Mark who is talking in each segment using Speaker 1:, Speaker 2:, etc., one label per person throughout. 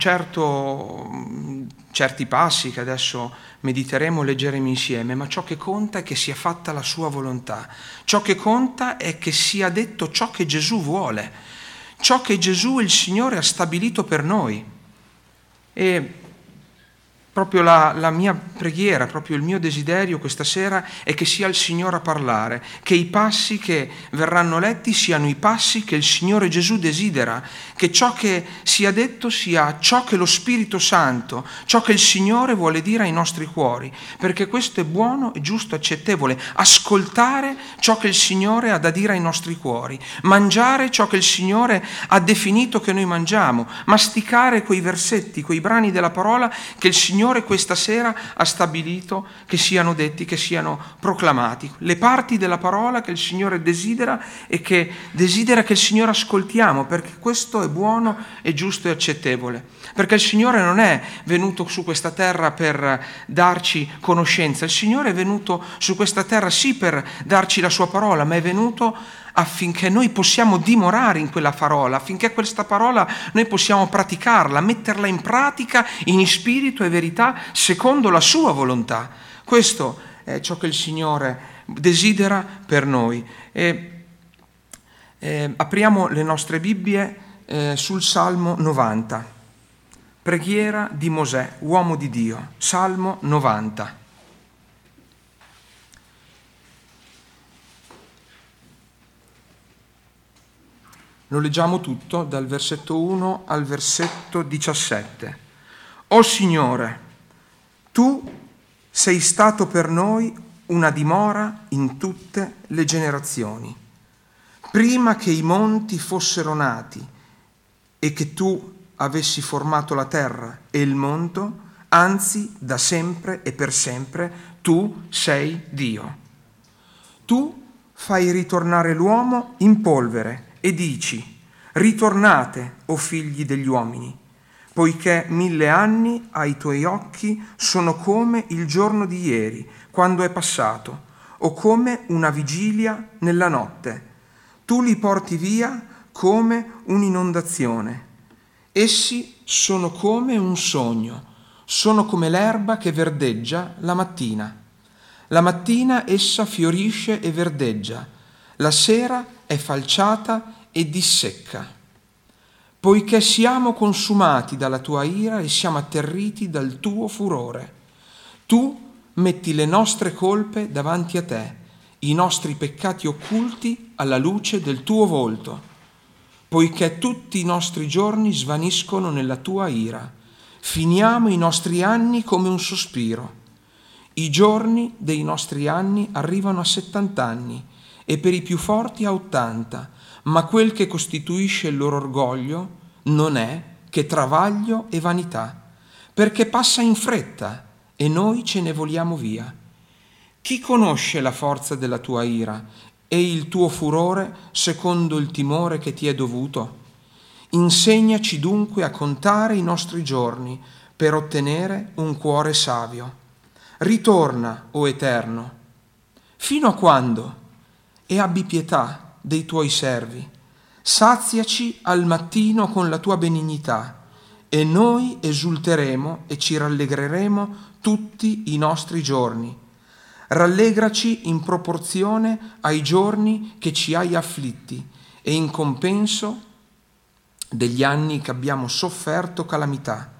Speaker 1: certi passi che adesso mediteremo, leggeremo insieme, ma ciò che conta è che sia fatta la sua volontà. Ciò che conta è che sia detto ciò che Gesù vuole, ciò che Gesù, il Signore, ha stabilito per noi. E proprio la mia preghiera, proprio il mio desiderio questa sera è che sia il Signore a parlare, che i passi che verranno letti siano i passi che il Signore Gesù desidera, che ciò che sia detto sia ciò che lo Spirito Santo, ciò che il Signore vuole dire ai nostri cuori, perché questo è buono, è giusto, accettevole, ascoltare ciò che il Signore ha da dire ai nostri cuori, mangiare ciò che il Signore ha definito che noi mangiamo, masticare quei versetti, quei brani della parola che il Signore questa sera ha stabilito che siano detti, che siano proclamati, le parti della parola che il Signore desidera e che desidera che il Signore ascoltiamo, perché questo è buono, è giusto e accettevole, perché il Signore non è venuto su questa terra per darci conoscenza, il Signore è venuto su questa terra sì per darci la sua parola, ma è venuto affinché noi possiamo dimorare in quella parola, affinché questa parola noi possiamo praticarla, metterla in pratica in spirito e verità secondo la sua volontà. Questo è ciò che il Signore desidera per noi. Apriamo le nostre Bibbie sul Salmo 90, preghiera di Mosè, uomo di Dio, Salmo 90. Lo leggiamo tutto dal versetto 1 al versetto 17. O Signore, tu sei stato per noi una dimora in tutte le generazioni. Prima che i monti fossero nati e che tu avessi formato la terra e il mondo, anzi da sempre e per sempre tu sei Dio. Tu fai ritornare l'uomo in polvere e dici: ritornate, o figli degli uomini, poiché 1000 anni ai tuoi occhi sono come il giorno di ieri, quando è passato, o come una vigilia nella notte. Tu li porti via come un'inondazione. Essi sono come un sogno, sono come l'erba che verdeggia la mattina. La mattina essa fiorisce e verdeggia, la sera è falciata e dissecca. Poiché siamo consumati dalla tua ira e siamo atterriti dal tuo furore. Tu metti le nostre colpe davanti a te, i nostri peccati occulti alla luce del tuo volto. Poiché tutti i nostri giorni svaniscono nella tua ira, finiamo i nostri anni come un sospiro. I giorni dei nostri anni arrivano a 70 anni e per i più forti a 80, ma quel che costituisce il loro orgoglio non è che travaglio e vanità, perché passa in fretta e noi ce ne voliamo via. Chi conosce la forza della tua ira e il tuo furore secondo il timore che ti è dovuto? Insegnaci dunque a contare i nostri giorni per ottenere un cuore savio. Ritorna, o Eterno, fino a quando? E abbi pietà dei tuoi servi. Saziaci al mattino con la tua benignità, e noi esulteremo e ci rallegreremo tutti i nostri giorni. Rallegraci in proporzione ai giorni che ci hai afflitti e in compenso degli anni che abbiamo sofferto calamità.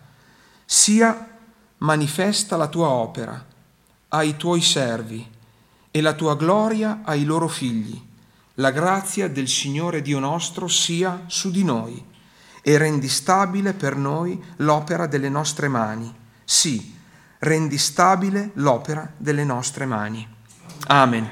Speaker 1: Sia manifesta la tua opera ai tuoi servi e la tua gloria ai loro figli. La grazia del Signore Dio nostro sia su di noi e rendi stabile per noi l'opera delle nostre mani. Sì, rendi stabile l'opera delle nostre mani. Amen.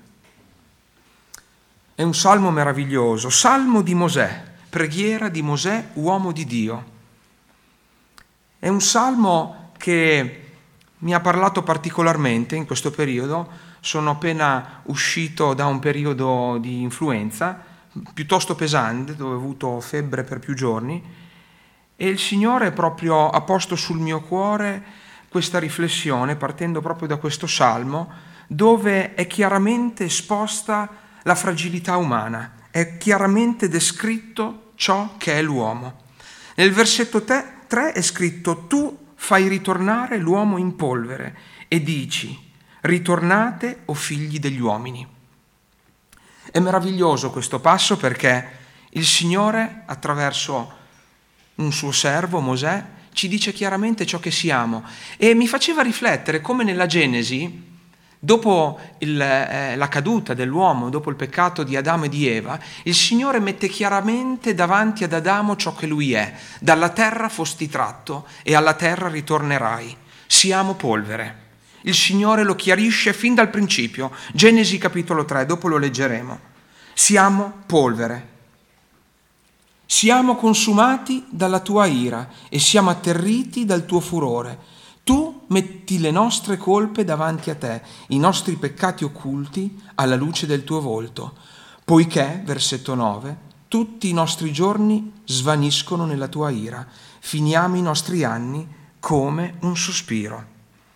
Speaker 1: È un salmo meraviglioso, salmo di Mosè, preghiera di Mosè, uomo di Dio. È un salmo che mi ha parlato particolarmente in questo periodo. Sono appena uscito da un periodo di influenza piuttosto pesante, dove ho avuto febbre per più giorni, e il Signore proprio ha posto sul mio cuore questa riflessione, partendo proprio da questo salmo, dove è chiaramente esposta la fragilità umana, è chiaramente descritto ciò che è l'uomo. Nel versetto 3 3 è scritto: tu fai ritornare l'uomo in polvere e dici: ritornate, o figli degli uomini. È meraviglioso questo passo perché il Signore, attraverso un suo servo, Mosè, ci dice chiaramente ciò che siamo. E mi faceva riflettere come nella Genesi, dopo la caduta dell'uomo, dopo il peccato di Adamo e di Eva, il Signore mette chiaramente davanti ad Adamo ciò che lui è. Dalla terra fosti tratto e alla terra ritornerai. Siamo polvere. Il Signore lo chiarisce fin dal principio. Genesi capitolo 3, dopo lo leggeremo. Siamo polvere. Siamo consumati dalla tua ira e siamo atterriti dal tuo furore. Tu metti le nostre colpe davanti a te, i nostri peccati occulti alla luce del tuo volto, poiché, versetto 9, tutti i nostri giorni svaniscono nella tua ira, finiamo i nostri anni come un sospiro.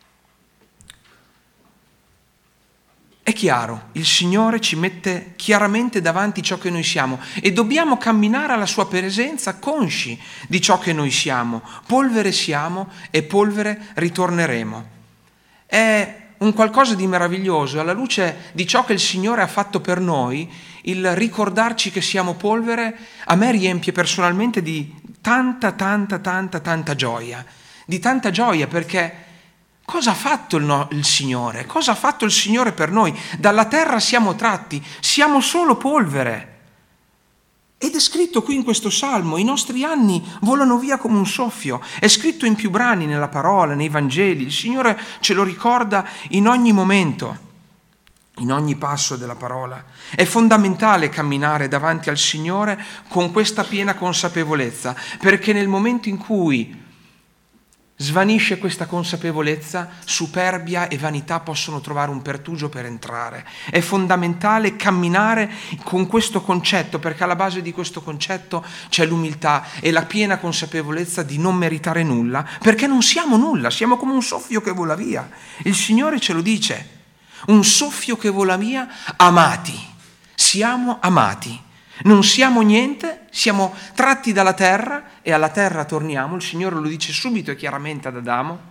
Speaker 1: È chiaro, il Signore ci mette chiaramente davanti ciò che noi siamo e dobbiamo camminare alla sua presenza consci di ciò che noi siamo. Polvere siamo e polvere ritorneremo. È un qualcosa di meraviglioso, alla luce di ciò che il Signore ha fatto per noi, il ricordarci che siamo polvere a me riempie personalmente di tanta gioia. Di tanta gioia perché cosa ha fatto il Signore? Cosa ha fatto il Signore per noi? Dalla terra siamo tratti, siamo solo polvere. Ed è scritto qui in questo salmo, i nostri anni volano via come un soffio. È scritto in più brani nella parola, nei Vangeli. Il Signore ce lo ricorda in ogni momento, in ogni passo della parola. È fondamentale camminare davanti al Signore con questa piena consapevolezza, perché nel momento in cui svanisce questa consapevolezza, superbia e vanità possono trovare un pertugio per entrare. È fondamentale camminare con questo concetto, perché alla base di questo concetto c'è l'umiltà e la piena consapevolezza di non meritare nulla, perché non siamo nulla, siamo come un soffio che vola via. Il Signore ce lo dice, un soffio che vola via, amati, siamo amati. Non siamo niente, siamo tratti dalla terra e alla terra torniamo, il Signore lo dice subito e chiaramente ad Adamo,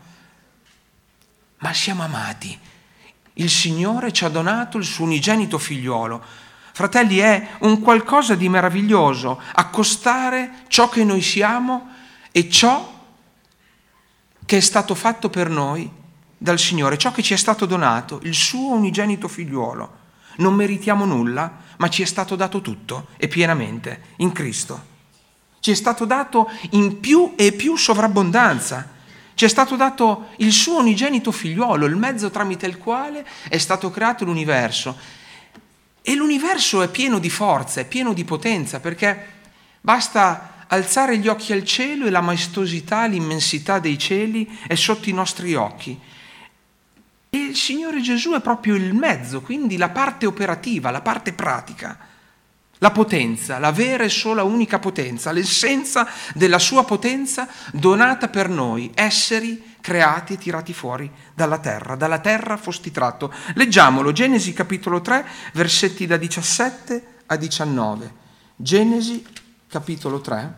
Speaker 1: ma siamo amati. Il Signore ci ha donato il suo unigenito figliuolo. Fratelli, è un qualcosa di meraviglioso accostare ciò che noi siamo e ciò che è stato fatto per noi dal Signore, ciò che ci è stato donato, il suo unigenito figliuolo. Non meritiamo nulla, ma ci è stato dato tutto e pienamente in Cristo. Ci è stato dato in più e più sovrabbondanza. Ci è stato dato il suo unigenito figliuolo, il mezzo tramite il quale è stato creato l'universo. E l'universo è pieno di forza, è pieno di potenza, perché basta alzare gli occhi al cielo e la maestosità, l'immensità dei cieli è sotto i nostri occhi. E il Signore Gesù è proprio il mezzo, quindi la parte operativa, la parte pratica, la potenza, la vera e sola unica potenza, l'essenza della sua potenza donata per noi, esseri creati e tirati fuori dalla terra fosti tratto. Leggiamolo, Genesi capitolo 3, versetti da 17 a 19. Genesi capitolo 3,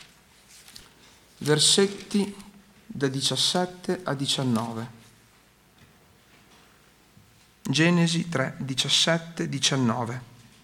Speaker 1: versetti da 17 a 19. Genesi 3, 17, 19.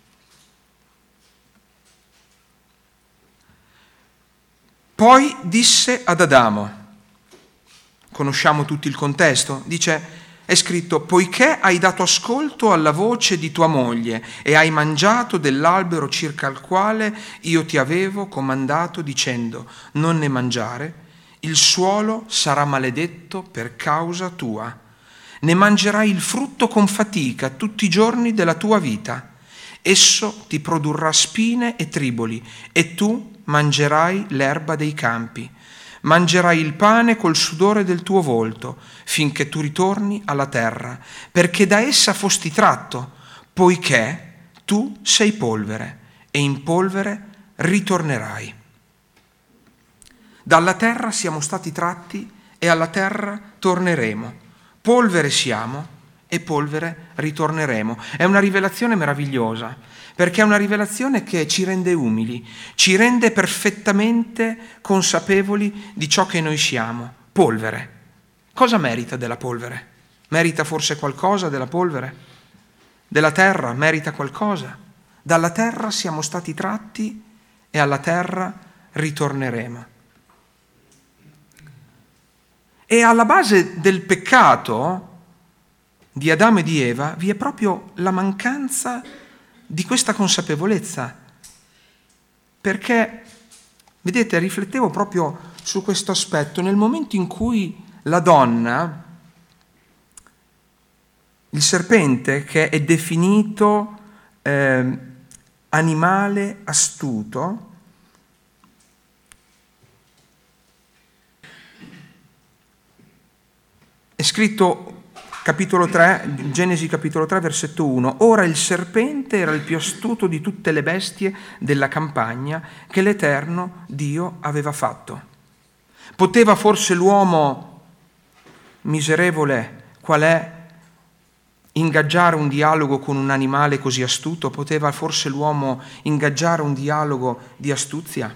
Speaker 1: Poi disse ad Adamo, conosciamo tutti il contesto, è scritto, poiché hai dato ascolto alla voce di tua moglie e hai mangiato dell'albero circa il quale io ti avevo comandato dicendo, non ne mangiare, il suolo sarà maledetto per causa tua. Ne mangerai il frutto con fatica tutti i giorni della tua vita. Esso ti produrrà spine e triboli, e tu mangerai l'erba dei campi. Mangerai il pane col sudore del tuo volto, finché tu ritorni alla terra, perché da essa fosti tratto, poiché tu sei polvere, e in polvere ritornerai. Dalla terra siamo stati tratti e alla terra torneremo. Polvere siamo e polvere ritorneremo. È una rivelazione meravigliosa, perché è una rivelazione che ci rende umili, ci rende perfettamente consapevoli di ciò che noi siamo. Polvere. Cosa merita della polvere? Merita forse qualcosa della polvere? Della terra merita qualcosa? Dalla terra siamo stati tratti e alla terra ritorneremo. E alla base del peccato di Adamo e di Eva vi è proprio la mancanza di questa consapevolezza. Perché, vedete, riflettevo proprio su questo aspetto. Nel momento in cui la donna, il serpente, che è definito animale astuto, è scritto capitolo 3, Genesi capitolo 3, versetto 1. Ora il serpente era il più astuto di tutte le bestie della campagna che l'Eterno Dio aveva fatto. Poteva forse l'uomo miserevole qual è ingaggiare un dialogo con un animale così astuto? Poteva forse l'uomo ingaggiare un dialogo di astuzia?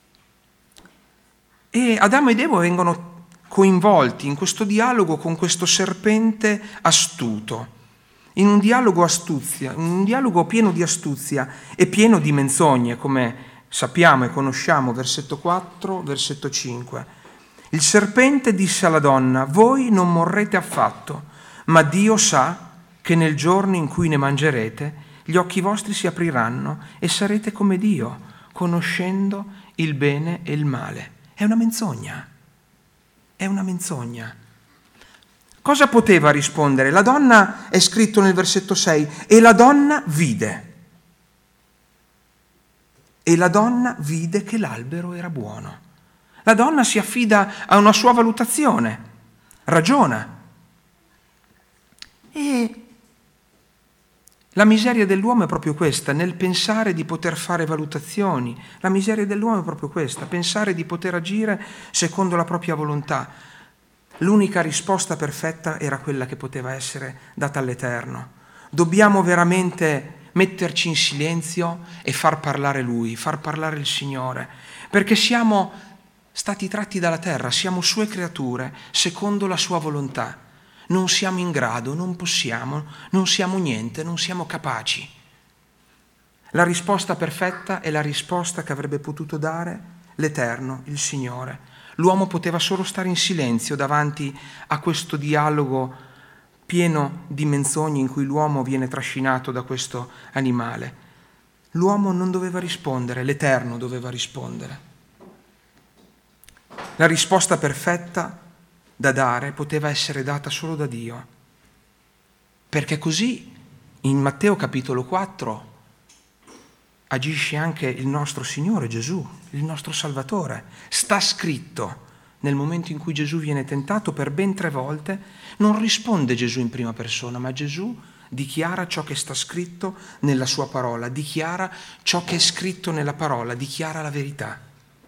Speaker 1: E Adamo ed Eva vengono coinvolti in questo dialogo con questo serpente astuto, in un dialogo astuzia, un dialogo pieno di astuzia e pieno di menzogne, come sappiamo e conosciamo, versetto 4, versetto 5. Il serpente disse alla donna: voi non morrete affatto, ma Dio sa che nel giorno in cui ne mangerete, gli occhi vostri si apriranno e sarete come Dio, conoscendo il bene e il male. È una menzogna. È una menzogna. Cosa poteva rispondere? La donna, è scritto nel versetto 6, e la donna vide. E la donna vide che l'albero era buono. La donna si affida a una sua valutazione, ragiona. E la miseria dell'uomo è proprio questa, nel pensare di poter fare valutazioni. La miseria dell'uomo è proprio questa, pensare di poter agire secondo la propria volontà. L'unica risposta perfetta era quella che poteva essere data all'Eterno. Dobbiamo veramente metterci in silenzio e far parlare Lui, far parlare il Signore, perché siamo stati tratti dalla terra, siamo Sue creature, secondo la Sua volontà. Non siamo in grado, non possiamo, non siamo niente, non siamo capaci. La risposta perfetta è la risposta che avrebbe potuto dare l'Eterno, il Signore. L'uomo poteva solo stare in silenzio davanti a questo dialogo pieno di menzogne in cui l'uomo viene trascinato da questo animale. L'uomo non doveva rispondere, l'Eterno doveva rispondere. La risposta perfetta da dare poteva essere data solo da Dio, perché così in Matteo capitolo 4 agisce anche il nostro Signore Gesù, il nostro Salvatore. Sta scritto, nel momento in cui Gesù viene tentato per ben 3 volte, non risponde Gesù in prima persona, ma Gesù dichiara ciò che sta scritto nella sua parola, dichiara ciò che è scritto nella parola, dichiara la verità.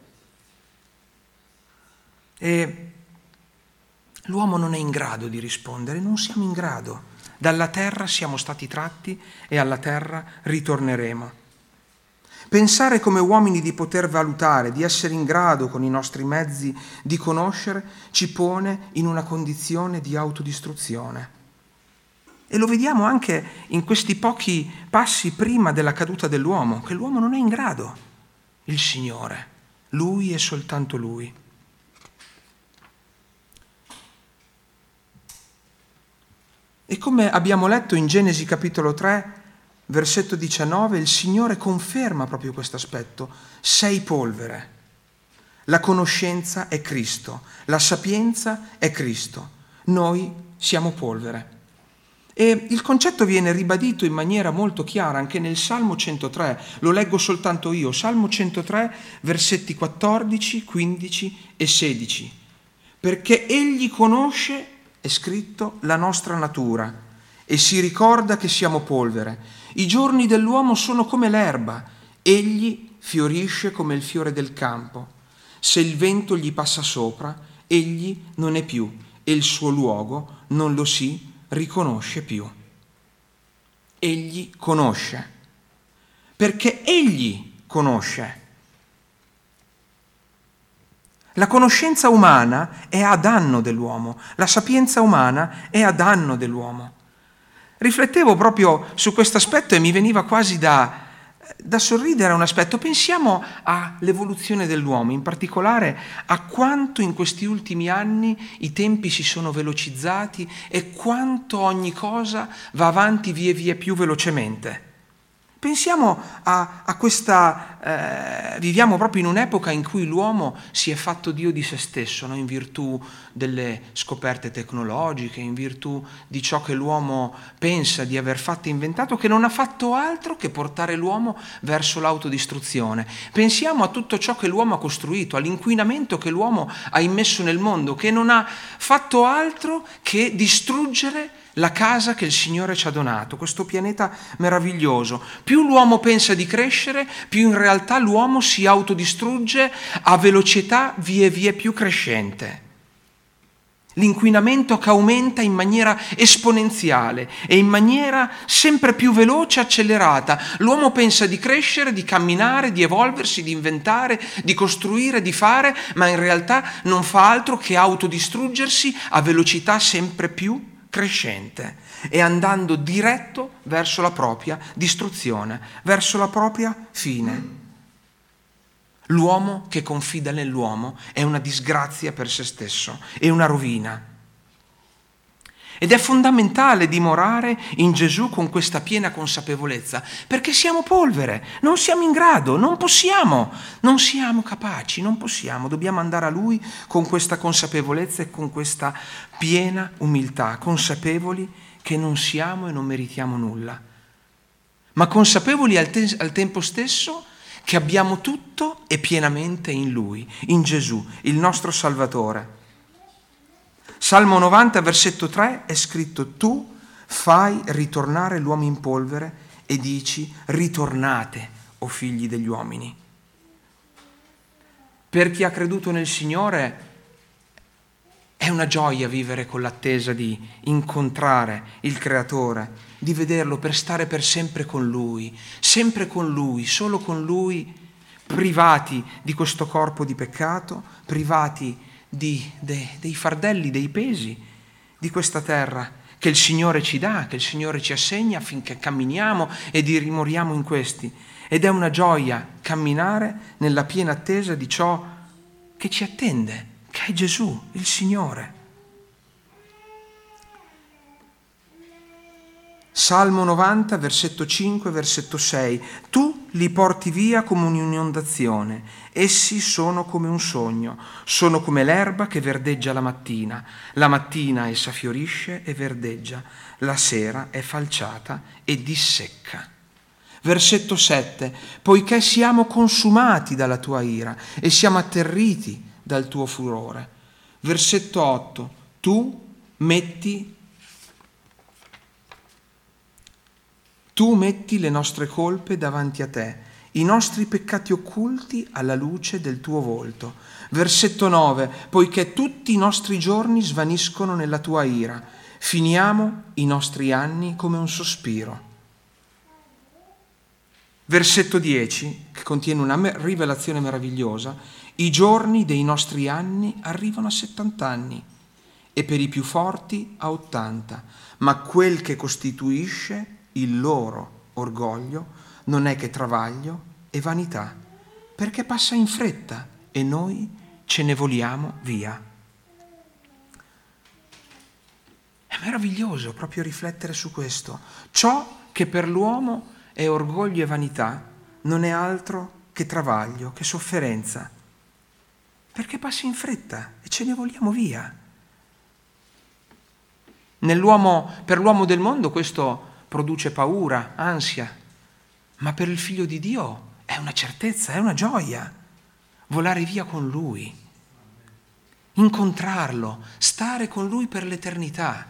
Speaker 1: E l'uomo non è in grado di rispondere, non siamo in grado. Dalla terra siamo stati tratti e alla terra ritorneremo. Pensare come uomini di poter valutare, di essere in grado con i nostri mezzi di conoscere, ci pone in una condizione di autodistruzione. E lo vediamo anche in questi pochi passi prima della caduta dell'uomo, che l'uomo non è in grado. Il Signore, Lui e soltanto Lui. E come abbiamo letto in Genesi capitolo 3, versetto 19, il Signore conferma proprio questo aspetto. Sei polvere. La conoscenza è Cristo, la sapienza è Cristo. Noi siamo polvere. E il concetto viene ribadito in maniera molto chiara anche nel Salmo 103. Lo leggo soltanto io. Salmo 103, versetti 14, 15 e 16. Perché Egli conosce, è scritto, la nostra natura e si ricorda che siamo polvere. I giorni dell'uomo sono come l'erba, egli fiorisce come il fiore del campo. Se il vento gli passa sopra, egli non è più e il suo luogo non lo si riconosce più. Egli conosce, perché egli conosce. La conoscenza umana è a danno dell'uomo, la sapienza umana è a danno dell'uomo. Riflettevo proprio su questo aspetto e mi veniva quasi da sorridere a un aspetto. Pensiamo all'evoluzione dell'uomo, in particolare a quanto in questi ultimi anni i tempi si sono velocizzati e quanto ogni cosa va avanti via via più velocemente. Pensiamo a questa, viviamo proprio in un'epoca in cui l'uomo si è fatto Dio di se stesso, no? In virtù delle scoperte tecnologiche, in virtù di ciò che l'uomo pensa di aver fatto e inventato, che non ha fatto altro che portare l'uomo verso l'autodistruzione. Pensiamo a tutto ciò che l'uomo ha costruito, all'inquinamento che l'uomo ha immesso nel mondo, che non ha fatto altro che distruggere la casa che il Signore ci ha donato, questo pianeta meraviglioso. Più l'uomo pensa di crescere, più in realtà l'uomo si autodistrugge a velocità via via più crescente. L'inquinamento che aumenta in maniera esponenziale e in maniera sempre più veloce e accelerata. L'uomo pensa di crescere, di camminare, di evolversi, di inventare, di costruire, di fare, ma in realtà non fa altro che autodistruggersi a velocità sempre più crescente e andando diretto verso la propria distruzione, verso la propria fine. L'uomo che confida nell'uomo è una disgrazia per se stesso, è una rovina. Ed è fondamentale dimorare in Gesù con questa piena consapevolezza, perché siamo polvere, non siamo in grado, non possiamo, non siamo capaci, non possiamo. Dobbiamo andare a Lui con questa consapevolezza e con questa piena umiltà, consapevoli che non siamo e non meritiamo nulla, ma consapevoli al tempo stesso che abbiamo tutto e pienamente in Lui, in Gesù, il nostro Salvatore. Salmo 90, versetto 3 è scritto: tu fai ritornare l'uomo in polvere e dici: ritornate, o figli degli uomini. Per chi ha creduto nel Signore è una gioia vivere con l'attesa di incontrare il Creatore, di vederlo, per stare per sempre con Lui, solo con Lui, privati di questo corpo di peccato, privati dei fardelli, dei pesi di questa terra che il Signore ci dà, che il Signore ci assegna affinché camminiamo e dimoriamo in questi. Ed è una gioia camminare nella piena attesa di ciò che ci attende, che è Gesù, il Signore. Salmo 90, versetto 5, versetto 6. Tu li porti via come un'inondazione, essi sono come un sogno, sono come l'erba che verdeggia la mattina essa fiorisce e verdeggia, la sera è falciata e dissecca. Versetto 7. Poiché siamo consumati dalla tua ira e siamo atterriti dal tuo furore. Versetto 8. Tu metti le nostre colpe davanti a te, i nostri peccati occulti alla luce del tuo volto. Versetto 9. Poiché tutti i nostri giorni svaniscono nella tua ira, finiamo i nostri anni come un sospiro. Versetto 10, che contiene una rivelazione meravigliosa: i giorni dei nostri anni arrivano a 70 anni e per i più forti a 80, ma quel che costituisce il loro orgoglio non è che travaglio e vanità, perché passa in fretta e noi ce ne voliamo via. È meraviglioso proprio riflettere su questo. Ciò che per l'uomo è orgoglio e vanità non è altro che travaglio, che sofferenza, perché passa in fretta e ce ne voliamo via. Per l'uomo del mondo questo produce paura, ansia, ma per il Figlio di Dio è una certezza, è una gioia volare via con Lui, incontrarlo, stare con Lui per l'eternità.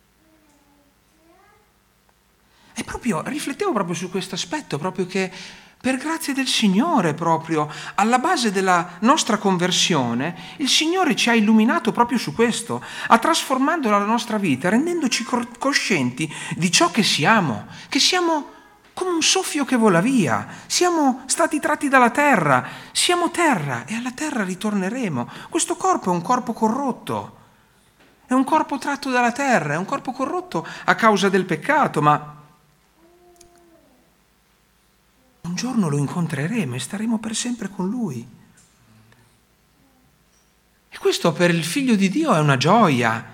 Speaker 1: E riflettevo proprio su questo aspetto, proprio che Per grazia del Signore, proprio alla base della nostra conversione, il Signore ci ha illuminato proprio su questo, ha trasformato la nostra vita, rendendoci coscienti di ciò che siamo come un soffio che vola via, siamo stati tratti dalla terra, siamo terra e alla terra ritorneremo. Questo corpo è un corpo corrotto, è un corpo tratto dalla terra, è un corpo corrotto a causa del peccato, ma un giorno lo incontreremo e staremo per sempre con Lui. E questo per il Figlio di Dio è una gioia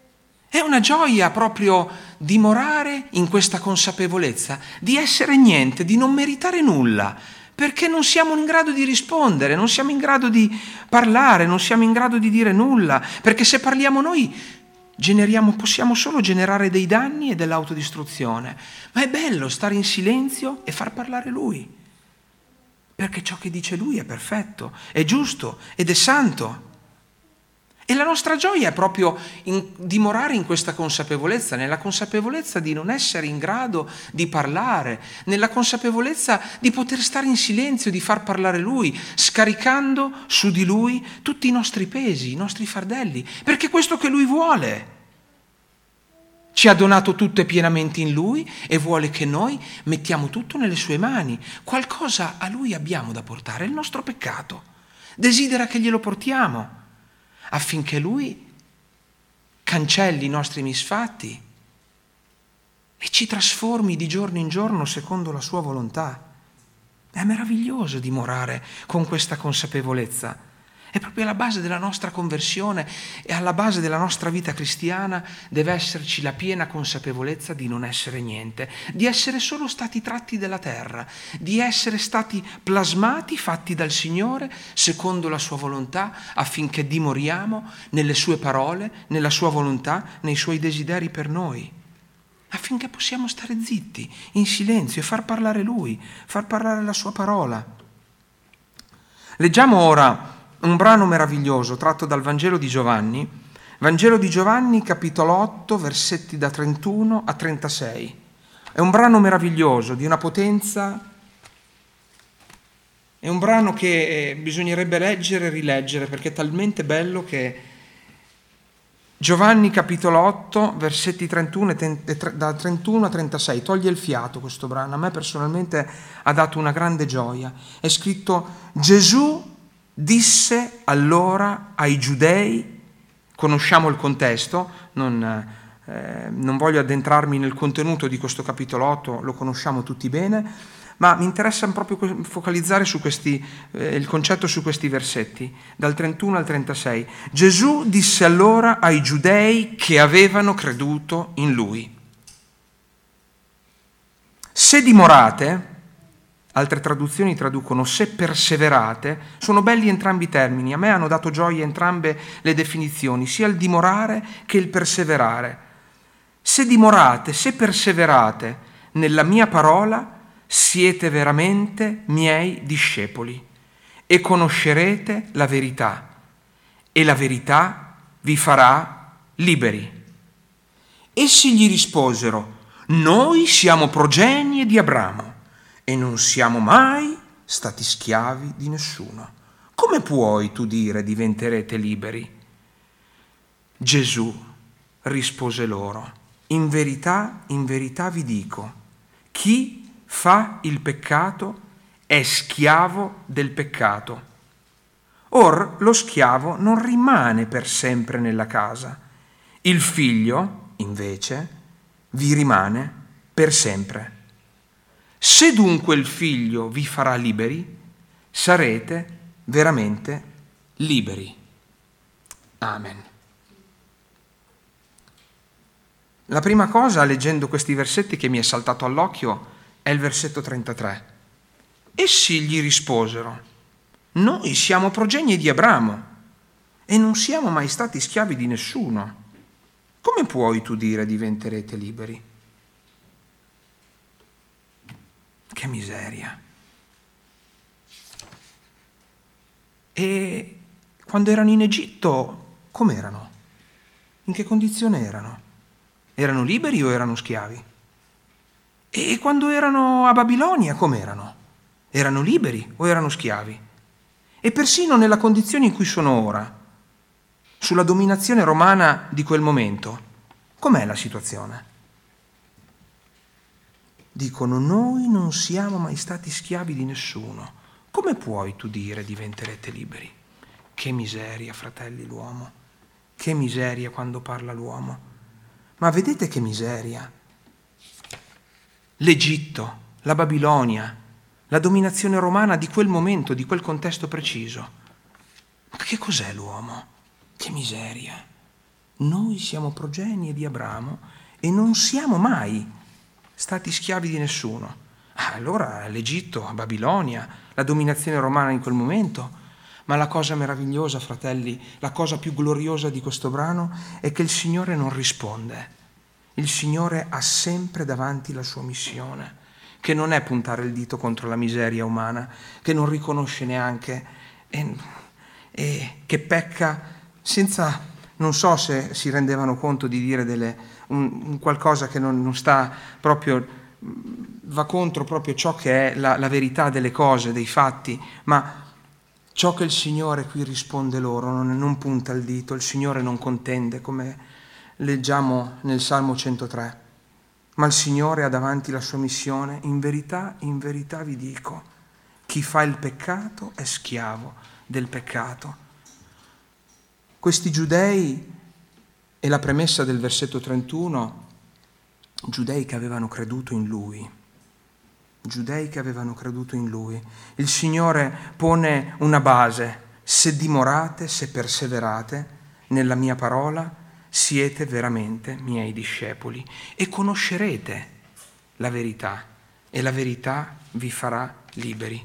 Speaker 1: proprio dimorare in questa consapevolezza di essere niente, di non meritare nulla, perché non siamo in grado di rispondere, non siamo in grado di parlare, non siamo in grado di dire nulla, perché se parliamo noi possiamo solo generare dei danni e dell'autodistruzione. Ma è bello stare in silenzio e far parlare Lui, perché ciò che dice Lui è perfetto, è giusto ed è santo. E la nostra gioia è proprio dimorare in questa consapevolezza, nella consapevolezza di non essere in grado di parlare, nella consapevolezza di poter stare in silenzio, di far parlare Lui, scaricando su di Lui tutti i nostri pesi, i nostri fardelli, perché è questo che Lui vuole. Ci ha donato tutto e pienamente in Lui e vuole che noi mettiamo tutto nelle sue mani. Qualcosa a Lui abbiamo da portare, il nostro peccato. Desidera che glielo portiamo, affinché Lui cancelli i nostri misfatti e ci trasformi di giorno in giorno secondo la sua volontà. È meraviglioso dimorare con questa consapevolezza. È proprio alla base della nostra conversione e alla base della nostra vita cristiana deve esserci la piena consapevolezza di non essere niente, di essere solo stati tratti dalla terra, di essere stati plasmati, fatti dal Signore secondo la sua volontà, affinché dimoriamo nelle sue parole, nella sua volontà, nei suoi desideri per noi, affinché possiamo stare zitti, in silenzio e far parlare Lui, far parlare la sua parola. Leggiamo ora un brano meraviglioso tratto dal Vangelo di Giovanni, capitolo 8, versetti da 31 a 36. È un brano meraviglioso, di una potenza, è un brano che bisognerebbe leggere e rileggere perché è talmente bello che Giovanni capitolo 8, versetti 31 da 31 a 36, toglie il fiato questo brano, a me personalmente ha dato una grande gioia. È scritto: Gesù disse allora ai giudei, conosciamo il contesto, non voglio addentrarmi nel contenuto di questo capitolo 8, lo conosciamo tutti bene, ma mi interessa proprio focalizzare su il concetto su questi versetti, dal 31 al 36. Gesù disse allora ai giudei che avevano creduto in Lui: se dimorate, altre traduzioni traducono se perseverate, sono belli entrambi i termini, a me hanno dato gioia entrambe le definizioni, sia il dimorare che il perseverare. Se dimorate, se perseverate nella mia parola, siete veramente miei discepoli e conoscerete la verità, e la verità vi farà liberi. Essi gli risposero: noi siamo progenie di Abramo e non siamo mai stati schiavi di nessuno. Come puoi tu dire diventerete liberi? Gesù rispose loro: in verità vi dico, chi fa il peccato è schiavo del peccato. Or lo schiavo non rimane per sempre nella casa, il figlio, invece, vi rimane per sempre. Se dunque il figlio vi farà liberi, sarete veramente liberi. Amen. La prima cosa, leggendo questi versetti, che mi è saltato all'occhio è il versetto 33. Essi gli risposero: noi siamo progenie di Abramo e non siamo mai stati schiavi di nessuno. Come puoi tu dire diventerete liberi? Che miseria! E quando erano in Egitto, com'erano? In che condizione erano? Erano liberi o erano schiavi? E quando erano a Babilonia, com'erano? Erano liberi o erano schiavi? E persino nella condizione in cui sono ora, sulla dominazione romana di quel momento, com'è la situazione? Dicono: noi non siamo mai stati schiavi di nessuno. Come puoi tu dire diventerete liberi? Che miseria, fratelli, l'uomo. Che miseria quando parla l'uomo. Ma vedete che miseria? L'Egitto, la Babilonia, la dominazione romana di quel momento, di quel contesto preciso. Ma che cos'è l'uomo? Che miseria. Noi siamo progenie di Abramo e non siamo mai stati schiavi di nessuno. Allora l'Egitto, la Babilonia, la dominazione romana in quel momento. Ma la cosa meravigliosa, fratelli, la cosa più gloriosa di questo brano è che il Signore non risponde. Il Signore ha sempre davanti la sua missione, che non è puntare il dito contro la miseria umana, che non riconosce neanche e che pecca senza, non so se si rendevano conto di dire un qualcosa che non sta proprio, va contro proprio ciò che è la verità delle cose, dei fatti, ma ciò che il Signore qui risponde loro non punta il dito, il Signore non contende, come leggiamo nel Salmo 103, ma il Signore ha davanti la sua missione. In verità vi dico, chi fa il peccato è schiavo del peccato. Questi giudei, e la premessa del versetto 31, giudei che avevano creduto in Lui, giudei che avevano creduto in Lui. Il Signore pone una base: se dimorate, se perseverate nella mia parola, siete veramente miei discepoli e conoscerete la verità e la verità vi farà liberi.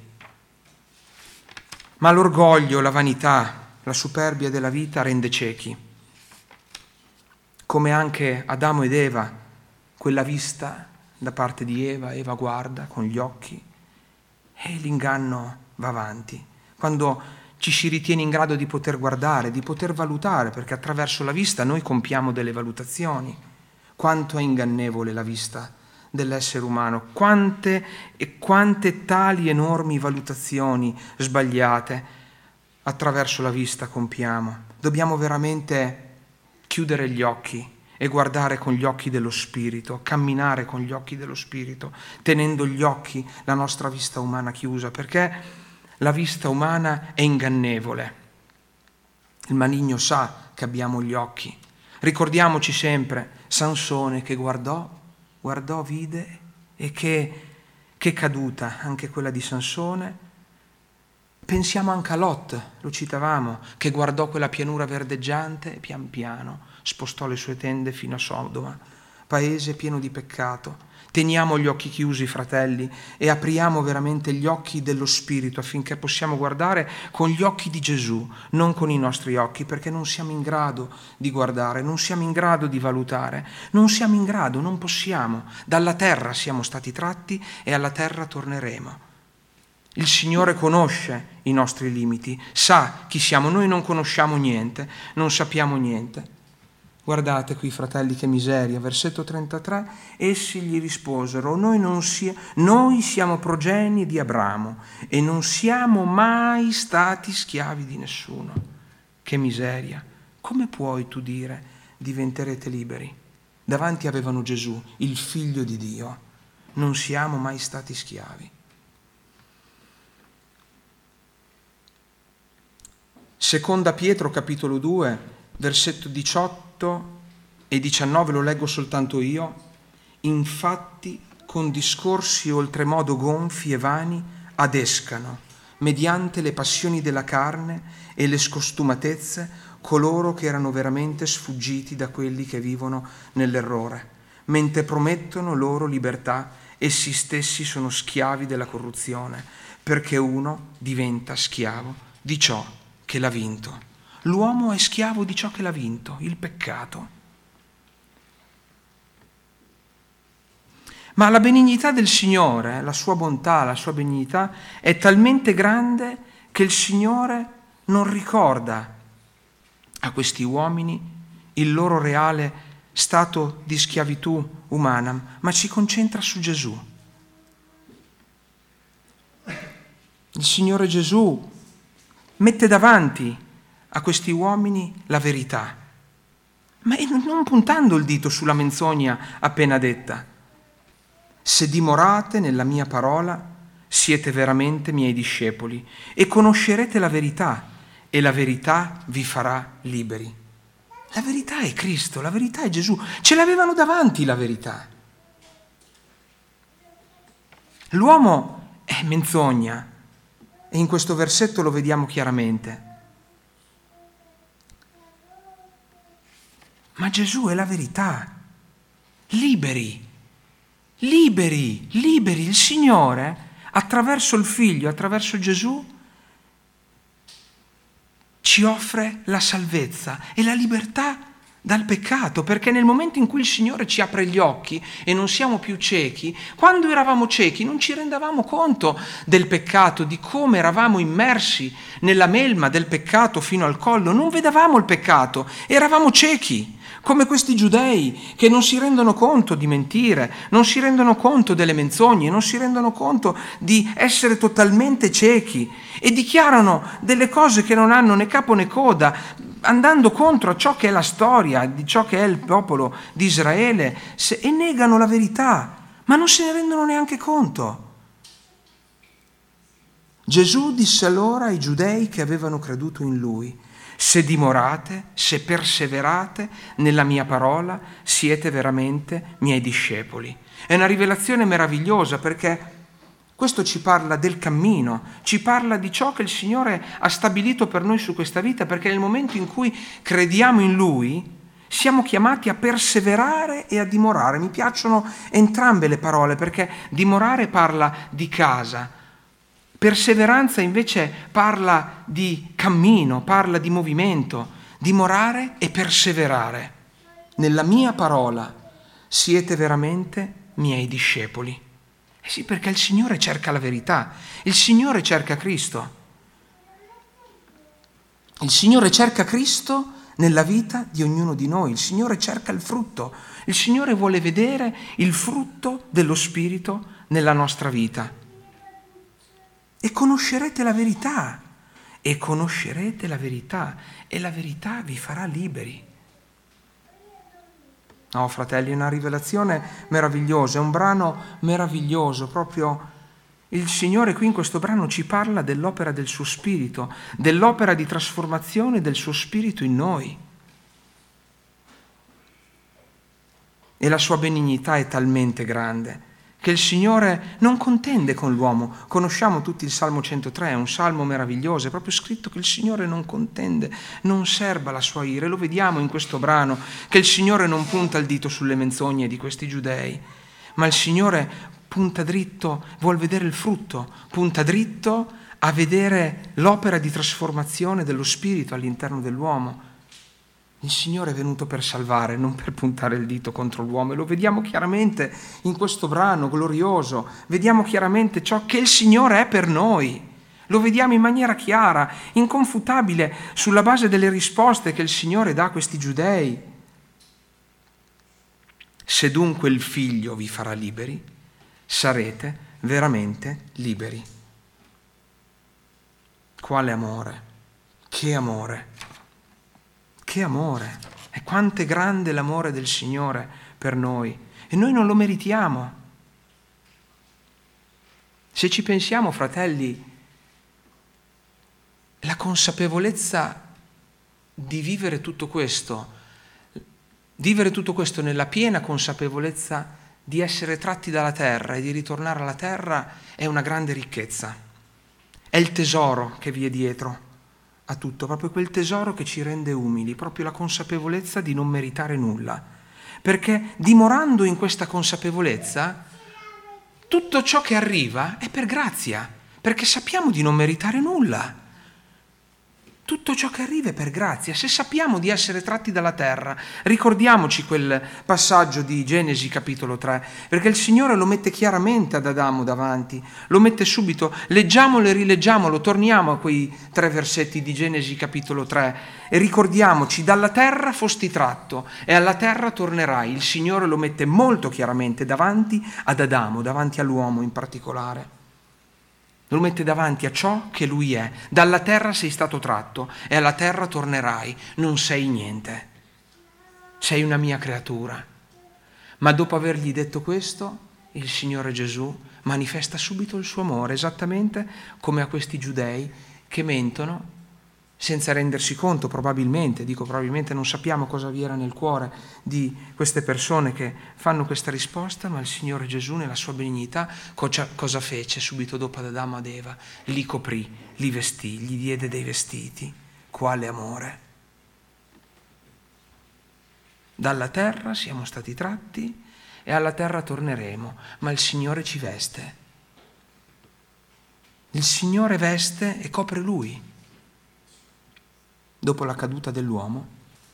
Speaker 1: Ma l'orgoglio, la vanità, la superbia della vita rende ciechi, come anche Adamo ed Eva, quella vista da parte di Eva guarda con gli occhi e l'inganno va avanti. Quando ci si ritiene in grado di poter guardare, di poter valutare, perché attraverso la vista noi compiamo delle valutazioni. Quanto è ingannevole la vista dell'essere umano, quante tali enormi valutazioni sbagliate attraverso la vista compiamo. Dobbiamo veramente chiudere gli occhi e guardare con gli occhi dello Spirito, camminare con gli occhi dello Spirito, tenendo gli occhi, la nostra vista umana chiusa, perché la vista umana è ingannevole. Il maligno sa che abbiamo gli occhi. Ricordiamoci sempre Sansone che guardò, vide, e che caduta anche quella di Sansone. Pensiamo anche a Lot, lo citavamo, che guardò quella pianura verdeggiante e pian piano spostò le sue tende fino a Sodoma, paese pieno di peccato. Teniamo gli occhi chiusi, fratelli, e apriamo veramente gli occhi dello Spirito affinché possiamo guardare con gli occhi di Gesù, non con i nostri occhi, perché non siamo in grado di guardare, non siamo in grado di valutare, non siamo in grado, non possiamo. Dalla terra siamo stati tratti e alla terra torneremo. Il Signore conosce i nostri limiti, sa chi siamo, noi non conosciamo niente, non sappiamo niente. Guardate qui, fratelli, che miseria. Versetto 33, essi gli risposero: noi siamo progenie di Abramo e non siamo mai stati schiavi di nessuno. Che miseria. Come puoi tu dire diventerete liberi? Davanti avevano Gesù, il Figlio di Dio. Non siamo mai stati schiavi. Seconda Pietro, capitolo 2, versetto 18 e 19, lo leggo soltanto io. Infatti, con discorsi oltremodo gonfi e vani, adescano, mediante le passioni della carne e le scostumatezze, coloro che erano veramente sfuggiti da quelli che vivono nell'errore, mentre promettono loro libertà, essi stessi sono schiavi della corruzione, perché uno diventa schiavo di ciò che l'ha vinto. L'uomo è schiavo di ciò che l'ha vinto, il peccato. Ma la benignità del Signore, la sua bontà, la sua benignità è talmente grande che il Signore non ricorda a questi uomini il loro reale stato di schiavitù umana, ma ci concentra su Gesù. Il Signore Gesù mette davanti a questi uomini la verità, ma non puntando il dito sulla menzogna appena detta. Se dimorate nella mia parola, siete veramente miei discepoli e conoscerete la verità, e la verità vi farà liberi. La verità è Cristo, la verità è Gesù. Ce l'avevano davanti la verità. L'uomo è menzogna, e in questo versetto lo vediamo chiaramente. Ma Gesù è la verità. Liberi. Il Signore, attraverso il Figlio, attraverso Gesù, ci offre la salvezza e la libertà dal peccato, perché nel momento in cui il Signore ci apre gli occhi e non siamo più ciechi, quando eravamo ciechi non ci rendavamo conto del peccato, di come eravamo immersi nella melma del peccato fino al collo, non vedevamo il peccato, eravamo ciechi, come questi giudei che non si rendono conto di mentire, non si rendono conto delle menzogne, non si rendono conto di essere totalmente ciechi e dichiarano delle cose che non hanno né capo né coda, andando contro a ciò che è la storia, di ciò che è il popolo di Israele, e negano la verità, ma non se ne rendono neanche conto. Gesù disse allora ai giudei che avevano creduto in lui: se dimorate, se perseverate nella mia parola, siete veramente miei discepoli. È una rivelazione meravigliosa, perché questo ci parla del cammino, ci parla di ciò che il Signore ha stabilito per noi su questa vita, perché nel momento in cui crediamo in Lui, siamo chiamati a perseverare e a dimorare. Mi piacciono entrambe le parole, perché dimorare parla di casa, perseveranza invece parla di cammino, parla di movimento. Dimorare e perseverare. Nella mia parola siete veramente miei discepoli. Eh sì, perché il Signore cerca la verità, il Signore cerca Cristo. Il Signore cerca Cristo nella vita di ognuno di noi, il Signore cerca il frutto, il Signore vuole vedere il frutto dello Spirito nella nostra vita. E conoscerete la verità, e conoscerete la verità, e la verità vi farà liberi. No, fratelli, è una rivelazione meravigliosa, è un brano meraviglioso, proprio il Signore qui in questo brano ci parla dell'opera del suo Spirito, dell'opera di trasformazione del suo Spirito in noi. E la sua benignità è talmente grande che il Signore non contende con l'uomo. Conosciamo tutti il Salmo 103, è un salmo meraviglioso, è proprio scritto che il Signore non contende, non serba la sua ira. E lo vediamo in questo brano, che il Signore non punta il dito sulle menzogne di questi giudei, ma il Signore punta dritto, vuol vedere il frutto, punta dritto a vedere l'opera di trasformazione dello Spirito all'interno dell'uomo. Il Signore è venuto per salvare, non per puntare il dito contro l'uomo, e lo vediamo chiaramente in questo brano glorioso, vediamo chiaramente ciò che il Signore è per noi, lo vediamo in maniera chiara, inconfutabile, sulla base delle risposte che il Signore dà a questi giudei. Se dunque il Figlio vi farà liberi, sarete veramente liberi. Quale amore, che amore! Che amore! E quanto è grande l'amore del Signore per noi! E noi non lo meritiamo. Se ci pensiamo, fratelli, la consapevolezza di vivere tutto questo nella piena consapevolezza di essere tratti dalla terra e di ritornare alla terra è una grande ricchezza. È il tesoro che vi è dietro a tutto, proprio quel tesoro che ci rende umili, proprio la consapevolezza di non meritare nulla. Perché dimorando in questa consapevolezza, tutto ciò che arriva è per grazia, perché sappiamo di non meritare nulla. Tutto ciò che arriva è per grazia. Se sappiamo di essere tratti dalla terra, ricordiamoci quel passaggio di Genesi capitolo 3, perché il Signore lo mette chiaramente ad Adamo davanti, lo mette subito, leggiamolo e rileggiamolo, torniamo a quei 3 versetti di Genesi capitolo 3 e ricordiamoci: dalla terra fosti tratto e alla terra tornerai. Il Signore lo mette molto chiaramente davanti ad Adamo, davanti all'uomo in particolare. lo mette davanti a ciò che lui è. Dalla terra sei stato tratto e alla terra tornerai, non sei niente, sei una mia creatura. Ma dopo avergli detto questo, il Signore Gesù manifesta subito il suo amore, esattamente come a questi giudei che mentono senza rendersi conto, probabilmente non sappiamo cosa vi era nel cuore di queste persone che fanno questa risposta, ma il Signore Gesù nella sua benignità cosa fece subito dopo ad Adamo ed Eva? Li coprì, li vestì, gli diede dei vestiti. Quale amore! Dalla terra siamo stati tratti e alla terra torneremo, ma il Signore ci veste. Il Signore veste e copre Lui. Dopo la caduta dell'uomo,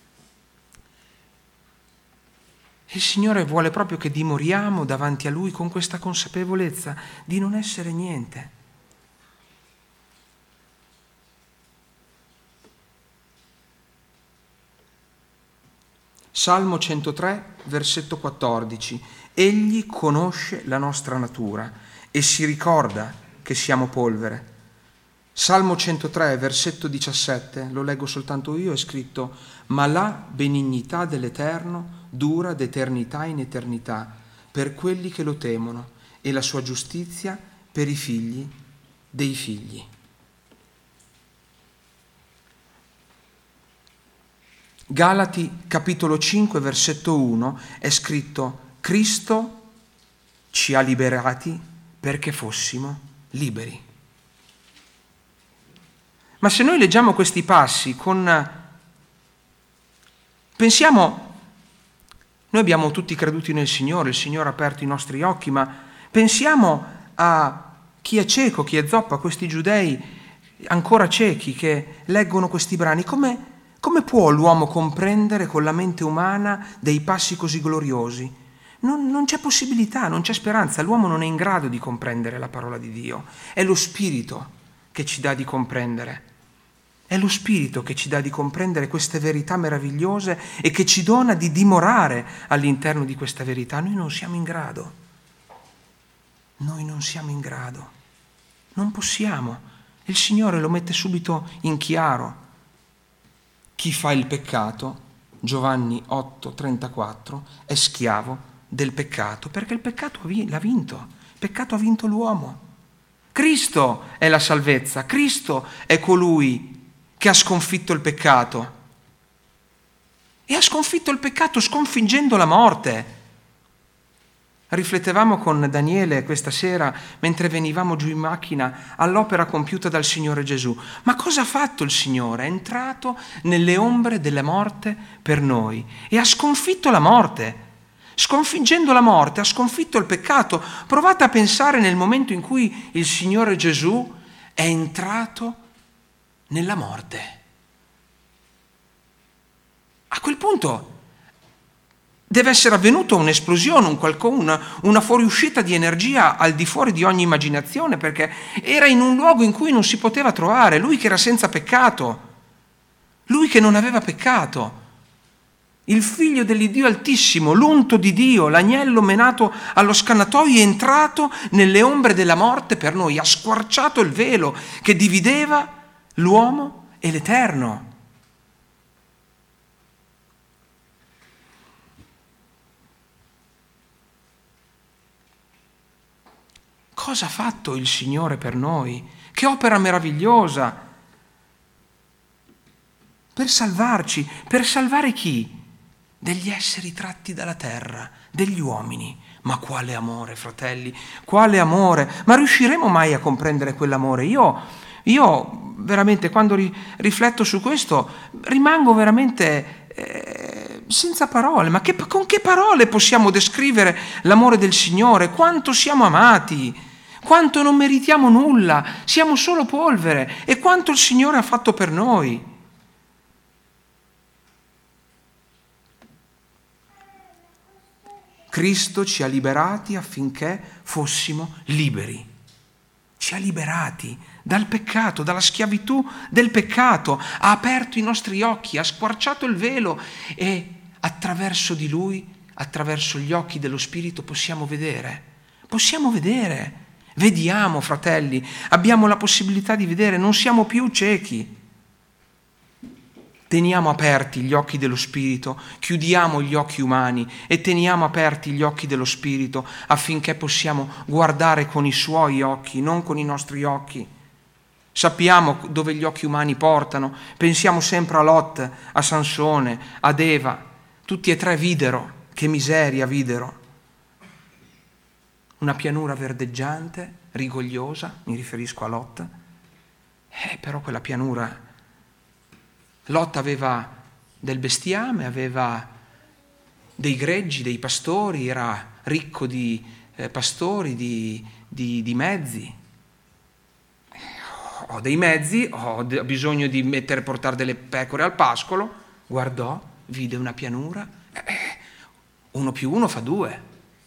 Speaker 1: il Signore vuole proprio che dimoriamo davanti a Lui con questa consapevolezza di non essere niente. Salmo 103, versetto 14. Egli conosce la nostra natura e si ricorda che siamo polvere. Salmo 103, versetto 17, lo leggo soltanto io, è scritto: ma la benignità dell'Eterno dura d'eternità in eternità per quelli che lo temono e la sua giustizia per i figli dei figli. Galati capitolo 5, versetto 1 è scritto: Cristo ci ha liberati perché fossimo liberi. Ma se noi leggiamo questi passi pensiamo, noi abbiamo tutti creduti nel Signore, il Signore ha aperto i nostri occhi, ma pensiamo a chi è cieco, chi è zoppo, a questi giudei ancora ciechi che leggono questi brani. Come può l'uomo comprendere con la mente umana dei passi così gloriosi? Non c'è possibilità, non c'è speranza, l'uomo non è in grado di comprendere la parola di Dio, è lo Spirito che ci dà di comprendere. È lo Spirito che ci dà di comprendere queste verità meravigliose e che ci dona di dimorare all'interno di questa verità. Noi non siamo in grado. Non possiamo. Il Signore lo mette subito in chiaro. Chi fa il peccato, Giovanni 8,34, è schiavo del peccato, perché il peccato l'ha vinto. Il peccato ha vinto l'uomo. Cristo è la salvezza, Cristo è colui che ha sconfitto il peccato. E ha sconfitto il peccato sconfiggendo la morte. Riflettevamo con Daniele questa sera, mentre venivamo giù in macchina, all'opera compiuta dal Signore Gesù. Ma cosa ha fatto il Signore? È entrato nelle ombre della morte per noi e ha sconfitto la morte. Sconfiggendo la morte, ha sconfitto il peccato. Provate a pensare nel momento in cui il Signore Gesù è entrato nella morte. A quel punto deve essere avvenuta un'esplosione, una fuoriuscita di energia al di fuori di ogni immaginazione, perché era in un luogo in cui non si poteva trovare, lui che era senza peccato, lui che non aveva peccato, il figlio dell'Iddio Altissimo, l'unto di Dio, l'agnello menato allo scannatoio, è entrato nelle ombre della morte per noi, ha squarciato il velo che divideva l'uomo e l'Eterno. Cosa ha fatto il Signore per noi? Che opera meravigliosa! Per salvarci, per salvare chi? Degli esseri tratti dalla terra, degli uomini. Ma quale amore, fratelli, quale amore! Ma riusciremo mai a comprendere quell'amore? Io veramente, quando rifletto su questo, rimango veramente senza parole. Ma con che parole possiamo descrivere l'amore del Signore? Quanto siamo amati, quanto non meritiamo nulla, siamo solo polvere, e quanto il Signore ha fatto per noi. Cristo ci ha liberati affinché fossimo liberi. Ci ha liberati dal peccato, dalla schiavitù del peccato, ha aperto i nostri occhi, ha squarciato il velo e attraverso di Lui, attraverso gli occhi dello Spirito possiamo vedere Vediamo, fratelli, abbiamo la possibilità di vedere, non siamo più ciechi. Teniamo aperti gli occhi dello Spirito, chiudiamo gli occhi umani e teniamo aperti gli occhi dello Spirito affinché possiamo guardare con i Suoi occhi, non con i nostri occhi. Sappiamo dove gli occhi umani portano, pensiamo sempre a Lot, a Sansone, ad Eva. Tutti e tre videro, che miseria videro. Una pianura verdeggiante, rigogliosa, mi riferisco a Lot. Però quella pianura, Lot aveva del bestiame, aveva dei greggi, dei pastori, era ricco di pastori, di mezzi. Ho dei mezzi, ho bisogno di portare delle pecore al pascolo. Guardò, vide una pianura, 1 più 1 fa 2.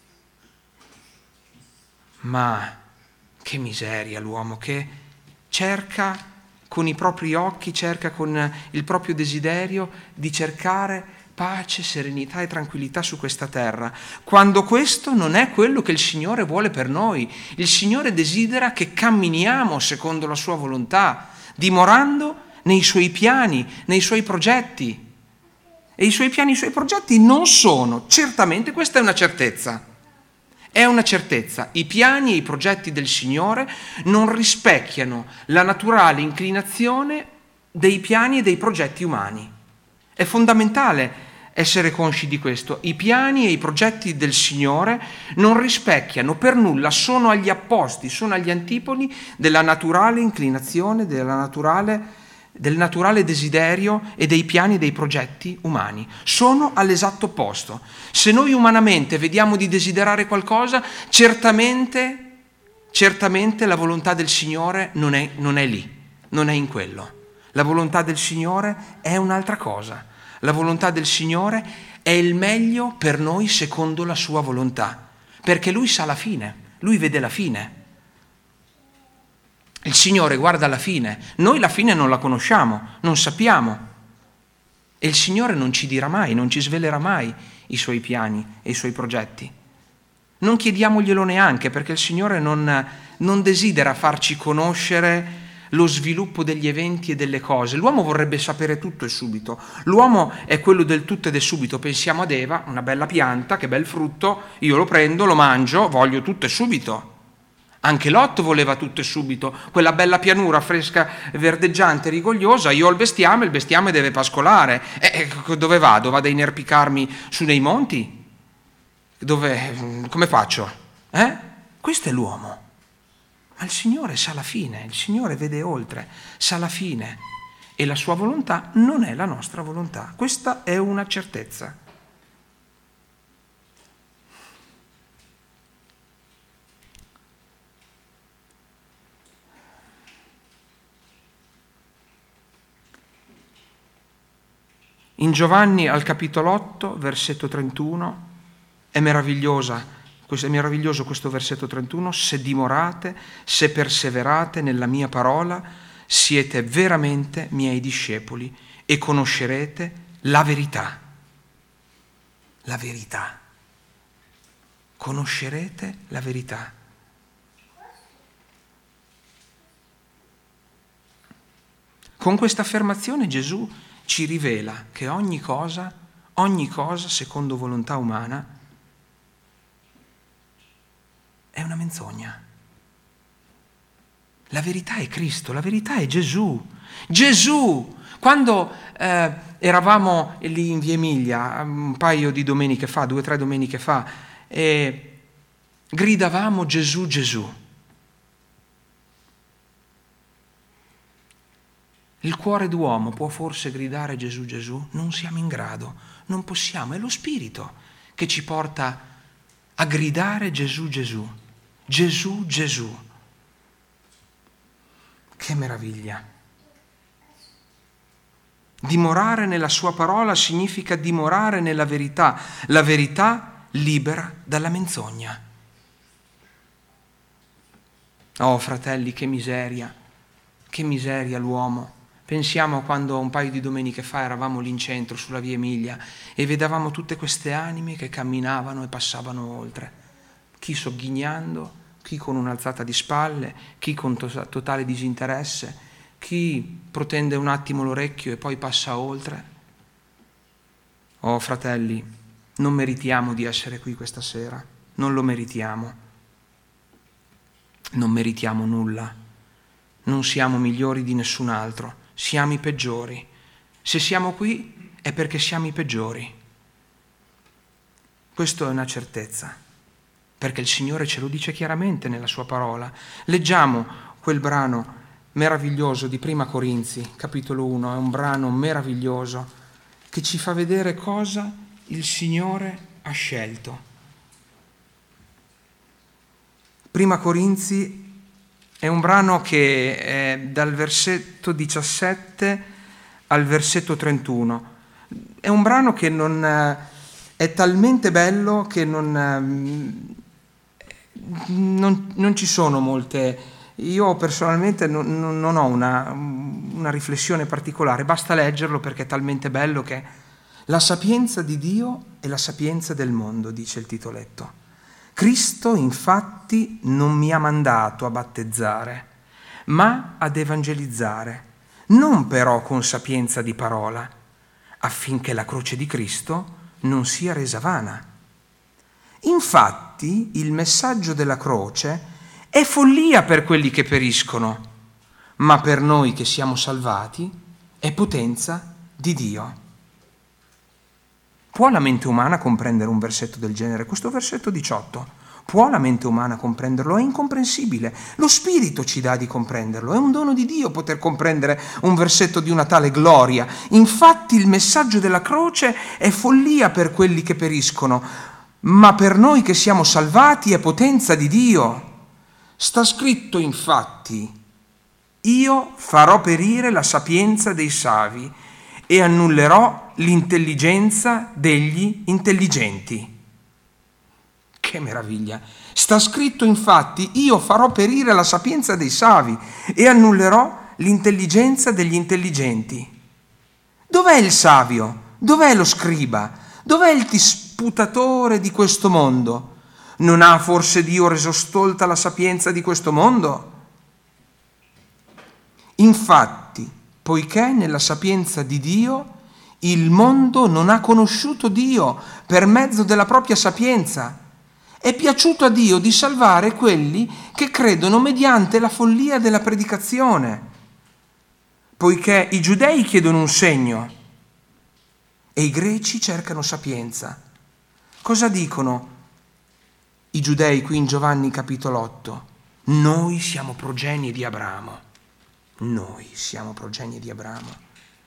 Speaker 1: Ma che miseria l'uomo che cerca con i propri occhi, cerca con il proprio desiderio di cercare pace, serenità e tranquillità su questa terra, quando questo non è quello che il Signore vuole per noi. Il Signore desidera che camminiamo secondo la sua volontà, dimorando nei Suoi piani, nei Suoi progetti. E i Suoi piani, i Suoi progetti non sono, certamente, questa è una certezza. È una certezza, i piani e i progetti del Signore non rispecchiano la naturale inclinazione dei piani e dei progetti umani. È fondamentale essere consci di questo. I piani e i progetti del Signore non rispecchiano per nulla, sono agli opposti, sono agli antipodi della naturale inclinazione, del naturale desiderio e dei piani e dei progetti umani. Sono all'esatto opposto. Se noi umanamente vediamo di desiderare qualcosa, certamente la volontà del Signore non è lì, non è in quello. La volontà del Signore è un'altra cosa. La volontà del Signore è il meglio per noi secondo la sua volontà, perché Lui sa la fine, Lui vede la fine. Il Signore guarda la fine, noi la fine non la conosciamo, non sappiamo. E il Signore non ci dirà mai, non ci svelerà mai i Suoi piani e i Suoi progetti. Non chiediamoglielo neanche, perché il Signore non desidera farci conoscere lo sviluppo degli eventi e delle cose. L'uomo vorrebbe sapere tutto e subito. L'uomo è quello del tutto ed è subito. Pensiamo ad Eva, una bella pianta, che bel frutto, io lo prendo, lo mangio, voglio tutto e subito. Anche Lot voleva tutto e subito, quella bella pianura fresca, verdeggiante, rigogliosa, io ho il bestiame deve pascolare. Dove vado? Vado a inerpicarmi su dei monti? Come faccio? Questo è l'uomo. Ma il Signore sa la fine, il Signore vede oltre, sa la fine e la sua volontà non è la nostra volontà. Questa è una certezza. In Giovanni al capitolo 8, versetto 31, è meraviglioso questo versetto 31, se dimorate, se perseverate nella mia parola, siete veramente miei discepoli e conoscerete la verità. La verità. Conoscerete la verità. Con questa affermazione Gesù ci rivela che ogni cosa secondo volontà umana è una menzogna. La verità è Cristo, la verità è Gesù. Gesù! Quando eravamo lì in Via Emilia, un paio di domeniche fa, 2 o 3 domeniche fa, gridavamo Gesù, Gesù. Il cuore d'uomo può forse gridare Gesù, Gesù? Non siamo in grado, non possiamo. È lo Spirito che ci porta a gridare Gesù, Gesù. Gesù, Gesù. Che meraviglia. Dimorare nella sua parola significa dimorare nella verità. La verità libera dalla menzogna. Oh, fratelli, che miseria l'uomo. Pensiamo a quando un paio di domeniche fa eravamo lì in centro, sulla Via Emilia, e vedevamo tutte queste anime che camminavano e passavano oltre. Chi sogghignando, chi con un'alzata di spalle, chi con totale disinteresse, chi protende un attimo l'orecchio e poi passa oltre. Oh fratelli, non meritiamo di essere qui questa sera, non lo meritiamo, non meritiamo nulla, non siamo migliori di nessun altro, siamo i peggiori. Se siamo qui è perché siamo i peggiori. Questo è una certezza, perché il Signore ce lo dice chiaramente nella sua parola. Leggiamo quel brano meraviglioso di Prima Corinzi, capitolo 1, è un brano meraviglioso che ci fa vedere cosa il Signore ha scelto. Prima Corinzi è un brano che è dal versetto 17 al versetto 31. È un brano che non è talmente bello che non ci sono molte. Io personalmente non ho una riflessione particolare, basta leggerlo perché è talmente bello che la sapienza di Dio e la sapienza del mondo, dice il titoletto. Cristo infatti non mi ha mandato a battezzare, ma ad evangelizzare, non però con sapienza di parola, affinché la croce di Cristo non sia resa vana. Infatti il messaggio della croce è follia per quelli che periscono, ma per noi che siamo salvati è potenza di Dio. Può la mente umana comprendere un versetto del genere? Questo versetto 18. Può la mente umana comprenderlo? È incomprensibile. Lo Spirito ci dà di comprenderlo. È un dono di Dio poter comprendere un versetto di una tale gloria. Infatti il messaggio della croce è follia per quelli che periscono, ma per noi che siamo salvati è potenza di Dio. Sta scritto infatti: io farò perire la sapienza dei savi e annullerò l'intelligenza degli intelligenti. Che meraviglia! Sta scritto infatti: io farò perire la sapienza dei savi e annullerò l'intelligenza degli intelligenti. Dov'è il savio? Dov'è lo scriba? Dov'è il disputatore di questo mondo? Non ha forse Dio reso stolta la sapienza di questo mondo? Infatti, poiché nella sapienza di Dio il mondo non ha conosciuto Dio per mezzo della propria sapienza, è piaciuto a Dio di salvare quelli che credono mediante la follia della predicazione, poiché i giudei chiedono un segno e i greci cercano sapienza. Cosa dicono i giudei qui in Giovanni capitolo 8? Noi siamo progenie di Abramo. Noi siamo progenie di Abramo.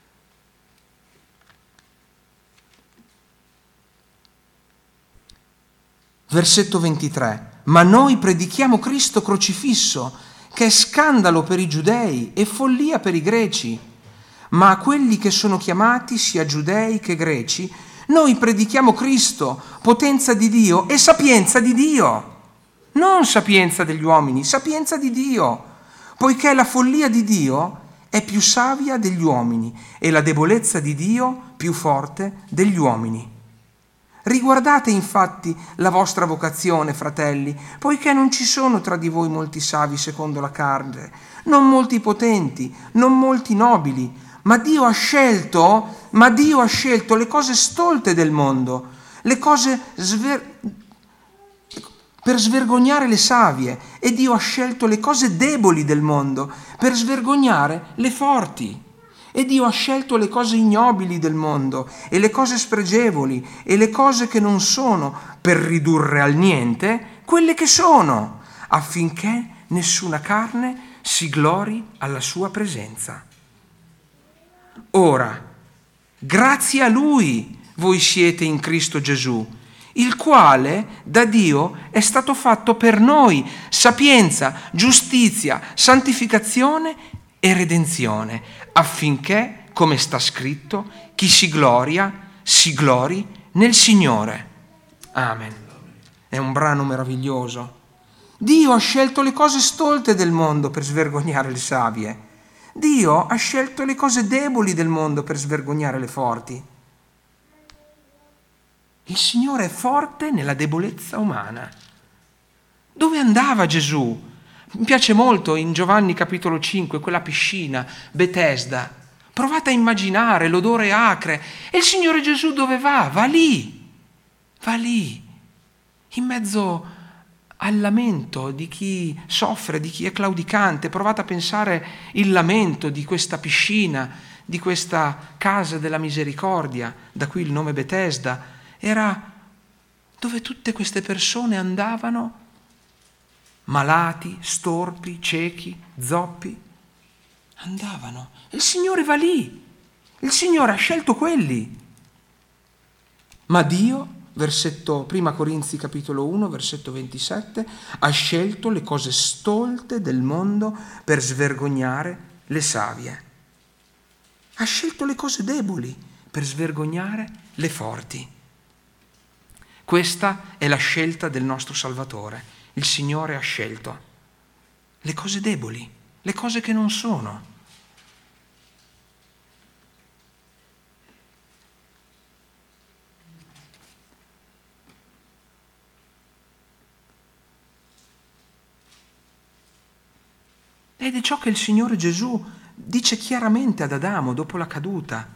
Speaker 1: Versetto 23. Ma noi predichiamo Cristo crocifisso, che è scandalo per i giudei e follia per i greci. Ma a quelli che sono chiamati, sia giudei che greci, noi predichiamo Cristo, potenza di Dio e sapienza di Dio. Non sapienza degli uomini, sapienza di Dio. Poiché la follia di Dio è più savia degli uomini e la debolezza di Dio più forte degli uomini. Riguardate infatti la vostra vocazione, fratelli, poiché non ci sono tra di voi molti savi secondo la carne, non molti potenti, non molti nobili, ma Dio ha scelto le cose stolte del mondo, le cose per svergognare le savie, e Dio ha scelto le cose deboli del mondo per svergognare le forti. E Dio ha scelto le cose ignobili del mondo e le cose spregevoli e le cose che non sono per ridurre al niente quelle che sono, affinché nessuna carne si glori alla sua presenza. Ora, grazie a Lui voi siete in Cristo Gesù, il quale da Dio è stato fatto per noi sapienza, giustizia, santificazione e redenzione, affinché, come sta scritto, chi si glori nel Signore. Amen. È un brano meraviglioso. Dio ha scelto le cose stolte del mondo per svergognare le savie. Dio ha scelto le cose deboli del mondo per svergognare le forti. Il Signore è forte nella debolezza umana. Dove andava Gesù? Mi piace molto in Giovanni capitolo 5, quella piscina, Betesda. Provate a immaginare l'odore acre. E il Signore Gesù dove va? Va lì, in mezzo al lamento di chi soffre, di chi è claudicante. Provate a pensare il lamento di questa piscina, di questa casa della misericordia, da cui il nome Betesda, era dove tutte queste persone andavano, malati, storpi, ciechi, zoppi, andavano. E il Signore va lì, il Signore ha scelto quelli. Ma Dio, versetto 1 Corinzi capitolo 1, versetto 27, ha scelto le cose stolte del mondo per svergognare le savie. Ha scelto le cose deboli per svergognare le forti. Questa è la scelta del nostro Salvatore. Il Signore ha scelto le cose deboli, le cose che non sono. Ed è ciò che il Signore Gesù dice chiaramente ad Adamo dopo la caduta.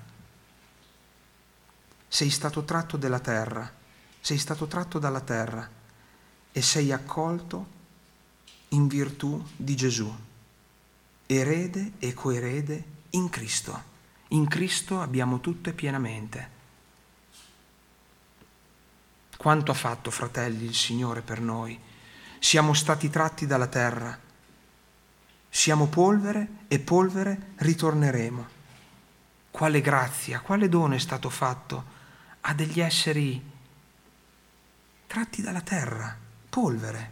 Speaker 1: Sei stato tratto dalla terra, sei stato tratto dalla terra e sei accolto in virtù di Gesù, erede e coerede in Cristo. In Cristo abbiamo tutto e pienamente. Quanto ha fatto, fratelli, il Signore per noi? Siamo stati tratti dalla terra. Siamo polvere e polvere ritorneremo. Quale grazia, quale dono è stato fatto a degli esseri tratti dalla terra, polvere.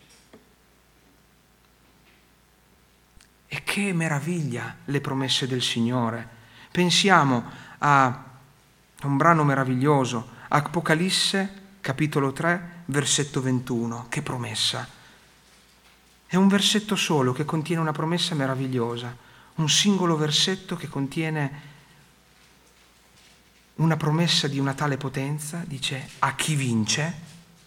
Speaker 1: E che meraviglia le promesse del Signore. Pensiamo a un brano meraviglioso, Apocalisse capitolo 3, versetto 21. Che promessa! È un versetto solo che contiene una promessa meravigliosa, un singolo versetto che contiene una promessa di una tale potenza. Dice: a chi vince,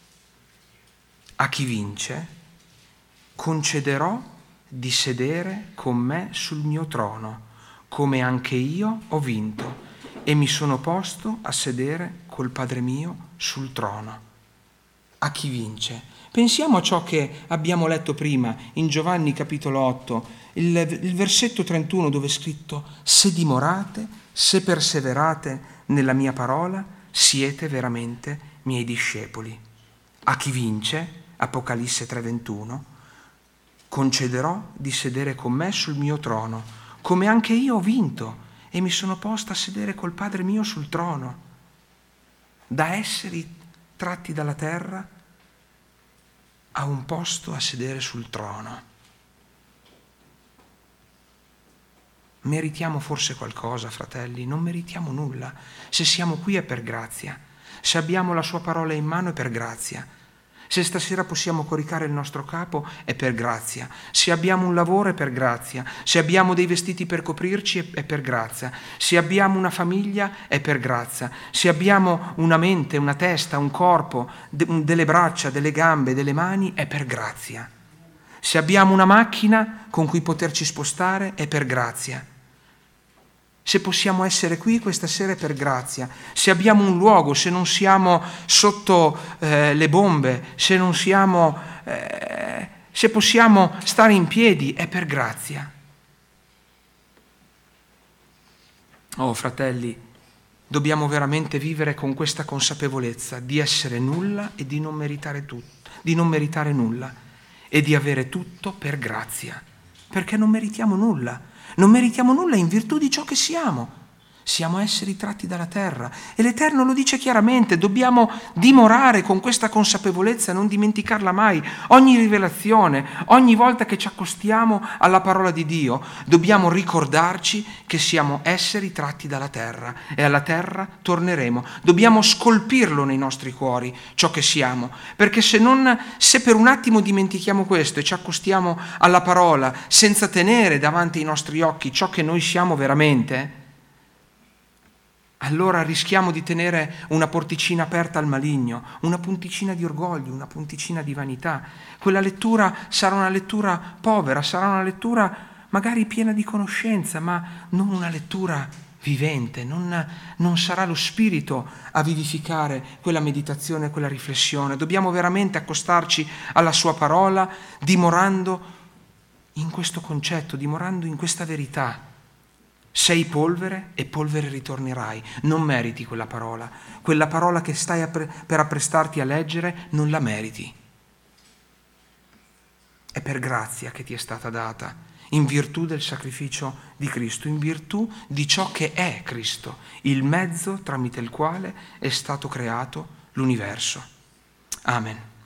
Speaker 1: concederò di sedere con me sul mio trono, come anche io ho vinto e mi sono posto a sedere col Padre mio sul trono. A chi vince? Pensiamo a ciò che abbiamo letto prima in Giovanni capitolo 8, il versetto 31, dove è scritto: se dimorate, se perseverate nella mia parola, siete veramente miei discepoli. A chi vince, Apocalisse 3:21, concederò di sedere con me sul mio trono, come anche io ho vinto e mi sono posta a sedere col Padre mio sul trono. Da esseri tratti dalla terra a un posto a sedere sul trono. Meritiamo forse qualcosa, fratelli? Non meritiamo nulla. Se siamo qui è per grazia. Se abbiamo la sua parola in mano è per grazia. Se stasera possiamo coricare il nostro capo è per grazia. Se abbiamo un lavoro è per grazia. Se abbiamo dei vestiti per coprirci è per grazia. Se abbiamo una famiglia è per grazia. Se abbiamo una mente, una testa, un corpo, delle braccia, delle gambe, delle mani è per grazia. Se abbiamo una macchina con cui poterci spostare è per grazia. Se possiamo essere qui questa sera è per grazia. Se abbiamo un luogo, se non siamo sotto le bombe, se non siamo, se possiamo stare in piedi è per grazia. Oh fratelli, dobbiamo veramente vivere con questa consapevolezza di essere nulla e di non meritare tutto, di non meritare nulla e di avere tutto per grazia, perché non meritiamo nulla. Non meritiamo nulla in virtù di ciò che siamo. Siamo esseri tratti dalla terra e l'Eterno lo dice chiaramente. Dobbiamo dimorare con questa consapevolezza, non dimenticarla mai. Ogni rivelazione, ogni volta che ci accostiamo alla parola di Dio, dobbiamo ricordarci che siamo esseri tratti dalla terra e alla terra torneremo. Dobbiamo scolpirlo nei nostri cuori, ciò che siamo, perché se per un attimo dimentichiamo questo e ci accostiamo alla parola senza tenere davanti ai nostri occhi ciò che noi siamo veramente, allora rischiamo di tenere una porticina aperta al maligno, una punticina di orgoglio, una punticina di vanità. Quella lettura sarà una lettura povera, sarà una lettura magari piena di conoscenza, ma non una lettura vivente, non sarà lo Spirito a vivificare quella meditazione, quella riflessione. Dobbiamo veramente accostarci alla sua parola, dimorando in questo concetto, dimorando in questa verità. Sei polvere e polvere ritornerai. Non meriti quella parola che stai per apprestarti a leggere, non la meriti. È per grazia che ti è stata data, in virtù del sacrificio di Cristo, in virtù di ciò che è Cristo, il mezzo tramite il quale è stato creato l'universo. Amen.